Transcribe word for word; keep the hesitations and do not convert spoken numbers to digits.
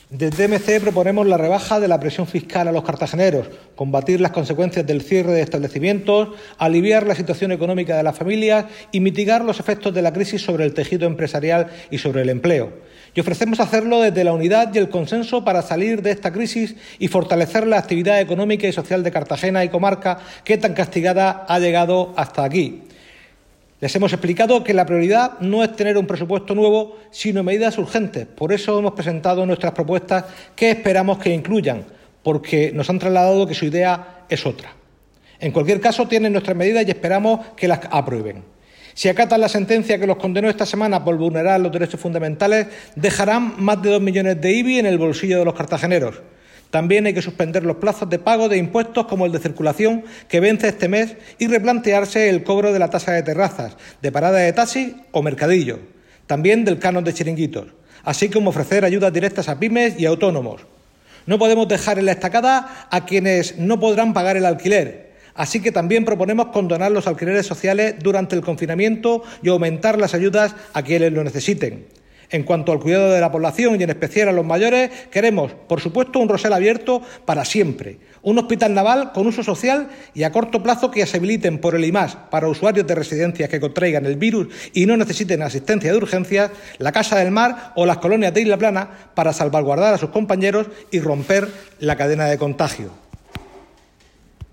Desde M C proponemos la rebaja de la presión fiscal a los cartageneros, combatir las consecuencias del cierre de establecimientos, aliviar la situación económica de las familias y mitigar los efectos de la crisis sobre el tejido empresarial y sobre el empleo. Y ofrecemos hacerlo desde la unidad y el consenso para salir de esta crisis y fortalecer la actividad económica y social de Cartagena y comarca, que tan castigada ha llegado hasta aquí. Les hemos explicado que la prioridad no es tener un presupuesto nuevo, sino medidas urgentes. Por eso hemos presentado nuestras propuestas que esperamos que incluyan, porque nos han trasladado que su idea es otra. En cualquier caso, tienen nuestras medidas y esperamos que las aprueben. Si acatan la sentencia que los condenó esta semana por vulnerar los derechos fundamentales, dejarán más de dos millones de I B I en el bolsillo de los cartageneros. También hay que suspender los plazos de pago de impuestos como el de circulación que vence este mes y replantearse el cobro de la tasa de terrazas, de parada de taxi o mercadillo, también del canon de chiringuitos, así como ofrecer ayudas directas a pymes y autónomos. No podemos dejar en la estacada a quienes no podrán pagar el alquiler, así que también proponemos condonar los alquileres sociales durante el confinamiento y aumentar las ayudas a quienes lo necesiten. En cuanto al cuidado de la población y en especial a los mayores, queremos, por supuesto, un Rosell abierto para siempre, un hospital naval con uso social y a corto plazo que se habiliten por el I M A S para usuarios de residencias que contraigan el virus y no necesiten asistencia de urgencias, la Casa del Mar o las colonias de Isla Plana para salvaguardar a sus compañeros y romper la cadena de contagio.